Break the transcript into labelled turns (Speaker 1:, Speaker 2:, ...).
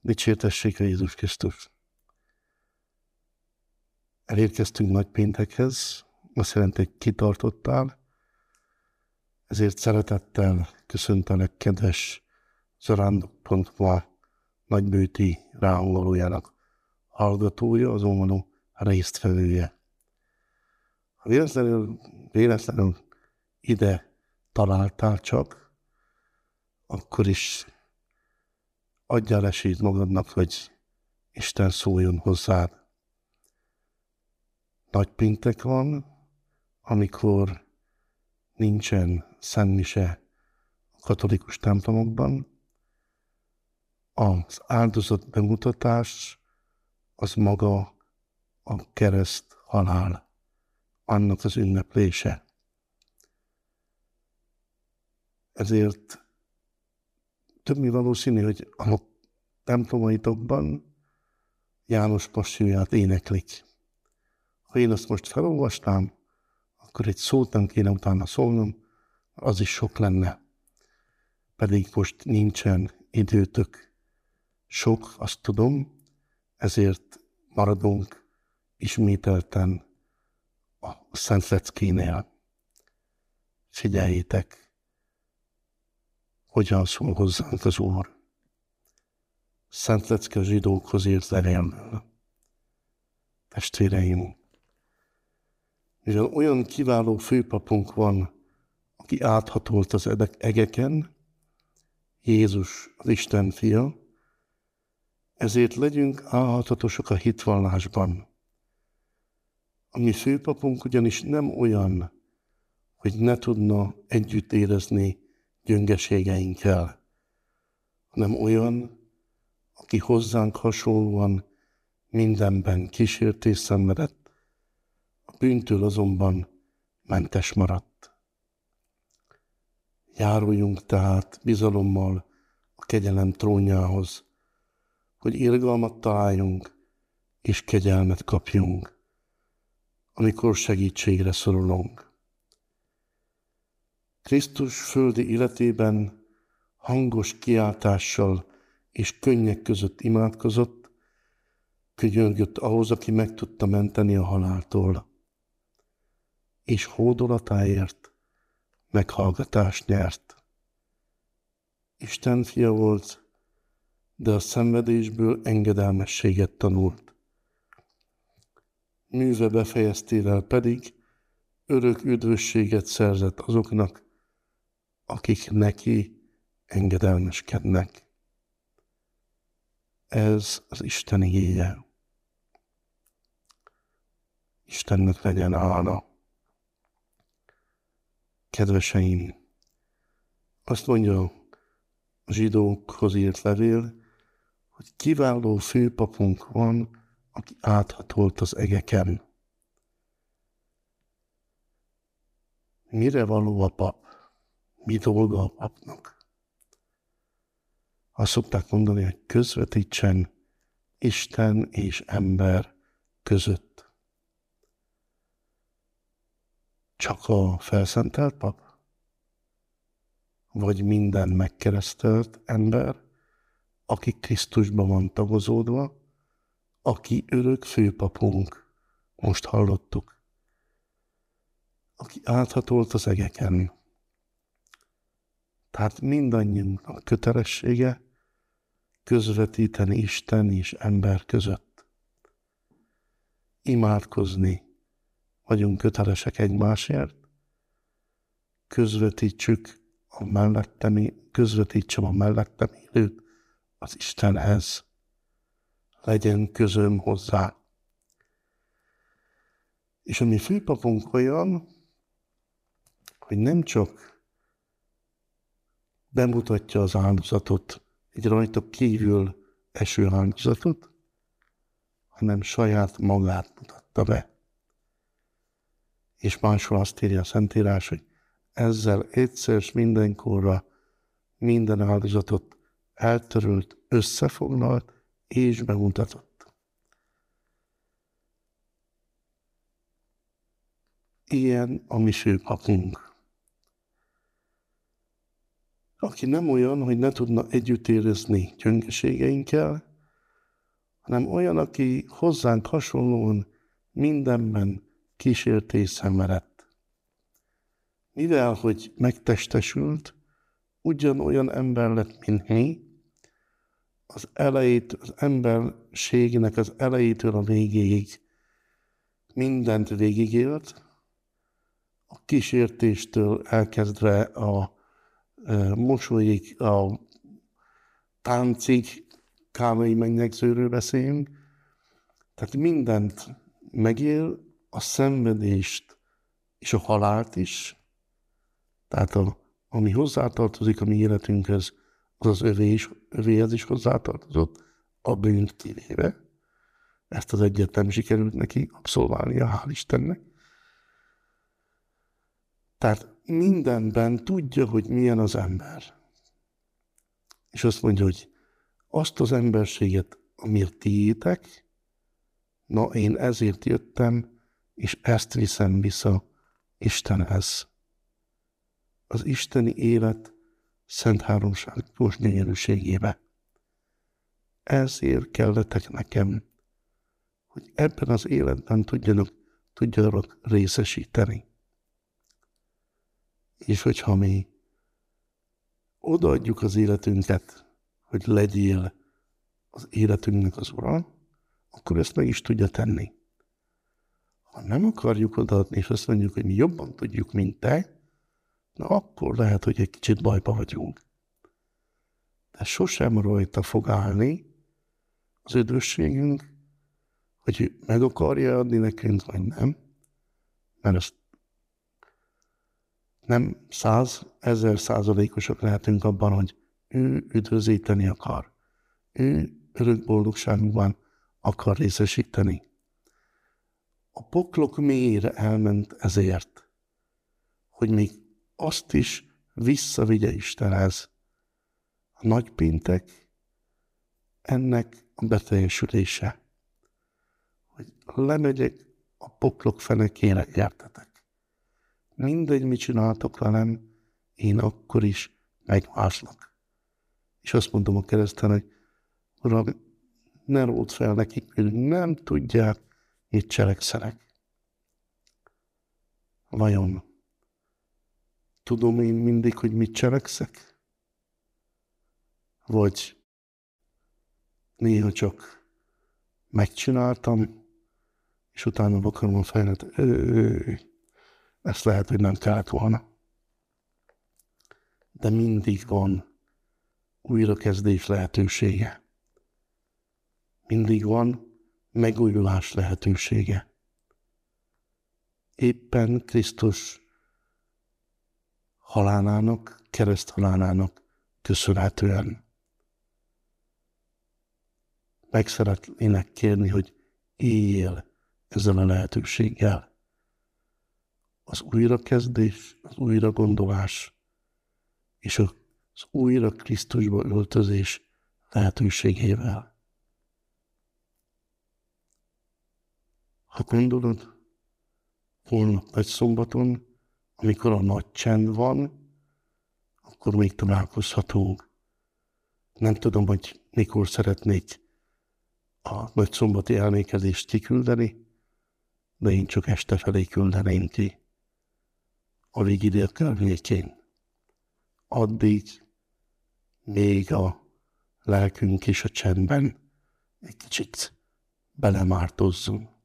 Speaker 1: Dicsértessék a Jézus Krisztus! Elérkeztünk nagypéntekhez, azt jelenti, hogy kitartottál, ezért szeretettel köszöntelek kedves zarándok.ma nagybőti ráhangolójának hallgatója, azon való résztvevője. Ha véletlenül ide találtál csak, akkor is adjál esélyt magadnak, hogy Isten szóljon hozzád. Nagypéntek van, amikor nincsen szentmise a katolikus templomokban. Az áldozat bemutatás az maga a kereszt halál, annak az ünneplése. Ezért többnyire valószínű, hogy a templomaitokban János passióját éneklik. Ha én azt most felolvasnám, akkor egy szót nem kéne utána szólnom, az is sok lenne. Pedig most nincsen időtök. Sok, azt tudom, ezért maradunk ismételten a Szent Leckénél. Figyeljétek, hogyan szól hozzánk az Úr. Szent Lecke a zsidókhoz írt levélből. Testvéreim, mivel olyan kiváló főpapunk van, aki áthatolt az egeken, Jézus az Isten fia, ezért legyünk álhatatosak a hitvallásban. A mi főpapunk ugyanis nem olyan, hogy ne tudna együtt érezni gyöngeségeinkkel, hanem olyan, aki hozzánk hasonlóan mindenben kísértés szenvedett, a bűntől azonban mentes maradt. Járuljunk tehát bizalommal a kegyelem trónjához, hogy irgalmat találjunk és kegyelmet kapjunk, amikor segítségre szorulunk. Krisztus földi életében hangos kiáltással és könnyek között imádkozott, könyörgött ahhoz, aki meg tudta menteni a haláltól, és hódolatáért meghallgatást nyert. Isten fia volt, de a szenvedésből engedelmességet tanult. Műve befejeztével pedig örök üdvösséget szerzett azoknak, akik neki engedelmeskednek. Ez az Isten igéje. Istennek legyen hála. Kedveseim, azt mondja a zsidókhoz írt levél, hogy kiváló főpapunk van, aki áthatolt az egeken. Mire való a pap? Mi dolga a papnak? Azt szokták mondani, hogy közvetítsen Isten és ember között. Csak a felszentelt pap? Vagy minden megkeresztelt ember, aki Krisztusban van tagozódva, aki örök főpapunk, most hallottuk, aki áthatolt az egeken. Tehát mindannyiunknak kötelessége közvetíteni Isten és ember között. Imádkozni vagyunk kötelesek egymásért, közvetítsem a mellettem élőt az Istenhez. Legyen közöm hozzá. És a mi főpapunk olyan, hogy nem csak bemutatja az áldozatot, egy rajta kívül eső áldozatot, hanem saját magát mutatta be. És máshol azt írja a Szentírás, hogy ezzel egyszer s mindenkorra minden áldozatot eltörölt, összefoglalt és bemutatott. Ilyen a mi főpapunk, aki nem olyan, hogy ne tudna együtt érezni gyöngeségeinkkel, hanem olyan, aki hozzánk hasonlóan mindenben kísértés szenvedett. Mivel, hogy megtestesült, ugyanolyan ember lett, mint mi, az emberségnek az elejétől a végéig mindent végigélt, a kísértéstől elkezdve a mosolyig, a táncig, kánai megnyegzőről beszélünk, tehát mindent megél, a szenvedést és a halált is, tehát ami hozzátartozik a mi életünkhez, az övéhez is hozzátartozott, a bűnt kivéve. Ezt az egyet nem sikerült neki abszolválnia, hál' Istennek. Tehát mindenben tudja, hogy milyen az ember. És azt mondja, hogy azt az emberséget, amiért tiétek, na én ezért jöttem, és ezt viszem vissza Istenhez. Az isteni élet szent háromságos gyönyörűségébe. Ezért kelletek nekem, hogy ebben az életben tudjanak részesíteni. És hogyha mi odaadjuk az életünket, hogy legyél az életünknek az ura, akkor ezt meg is tudja tenni. Ha nem akarjuk odaadni, és azt mondjuk, hogy mi jobban tudjuk, mint te, na akkor lehet, hogy egy kicsit bajba vagyunk. De sosem rajta fog állni az üdvösségünk, hogy meg akarja adni nekünk, vagy nem, mert ezt nem 1000% lehetünk abban, hogy ő üdvözíteni akar. Ő örök boldogságunkban akar részesíteni. A poklok mélyére elment ezért, hogy még azt is visszavigye Istenhez. A nagypéntek ennek a beteljesülése, hogy lemegyek a poklok fenekére, értetek. Mindegy, mit csináltok velem, én akkor is megmáslak. És azt mondom a kereszten, hogy Uram, ne ródd fel nekik, hogy nem tudják, mit cselekszenek. Vajon tudom én mindig, hogy mit cselekszek? Vagy néha csak megcsináltam, és utána vakarom a fejemet, ezt lehet, hogy nem kellett volna. De mindig van újrakezdés lehetősége. Mindig van megújulás lehetősége. Éppen Krisztus halálának, kereszthalálának köszönhetően. Meg szeretnének kérni, hogy éljél ezzel a lehetőséggel. Az újrakezdés, az újragondolás és az újra Krisztusba öltözés lehetőségével. Ha gondolod, holnap nagy szombaton, amikor a nagy csend van, akkor még találkozhatunk. Nem tudom, hogy mikor szeretnék a nagy szombati elmékezést kiküldeni, de én csak este felé küldeném ki. A vigília környékén. Addig még a lelkünk is a csendben egy kicsit belemártozzunk.